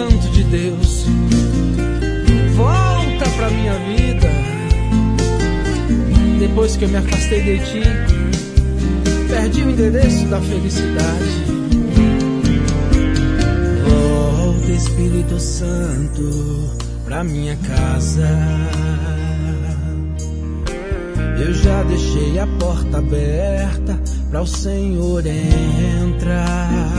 Santo de Deus, volta pra minha vida. Depois que eu me afastei de ti, perdi o endereço da felicidade. Volta, Espírito Santo, pra minha casa. Eu já deixei a porta aberta pra o Senhor entrar.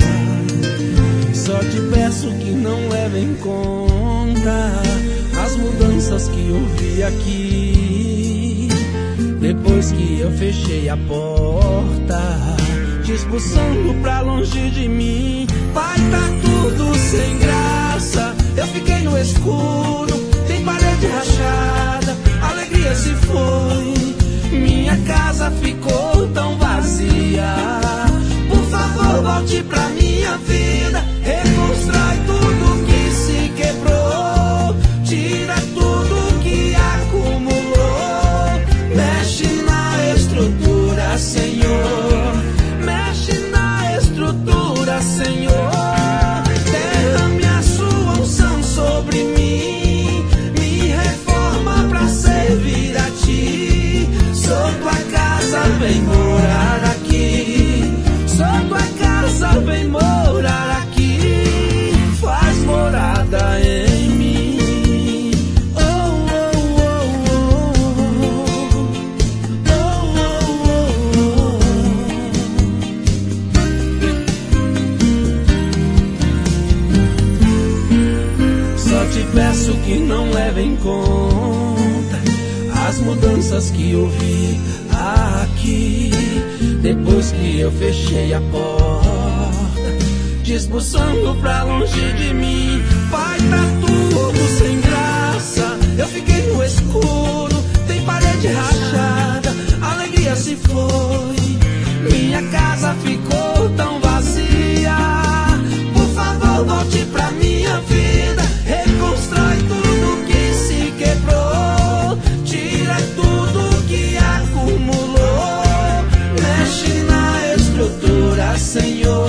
Só te peço que não leve em conta as mudanças que eu vi aqui. Depois que eu fechei a porta, te expulsando pra longe de mim. Pai, tá tudo sem graça, eu fiquei no escuro, tem parede rachada, alegria se foi, minha casa ficou tão vazia. Por favor, volte pra minha vida, reconstrói tudo que se quebrou, tira tudo que acumulou, mexe na estrutura, Senhor, mexe na estrutura, Senhor. Derrame a sua unção sobre mim, me reforma pra servir a ti. Sou tua casa, vem morar aqui. Sou tua casa, vem morar aqui. Faz morada em mim. Oh, oh, oh, oh. Só te peço que não leve em conta as mudanças que eu vi aqui. Depois que eu fechei a porta, te expulsando pra longe de mim. Pai, tá tudo sem graça, eu fiquei no escuro, tem parede rachada, alegria se foi, minha casa ficou tão vazia. Por favor, volte pra minha vida, reconstrói tudo que se quebrou, tira tudo que acumulou, mexe na estrutura, Senhor.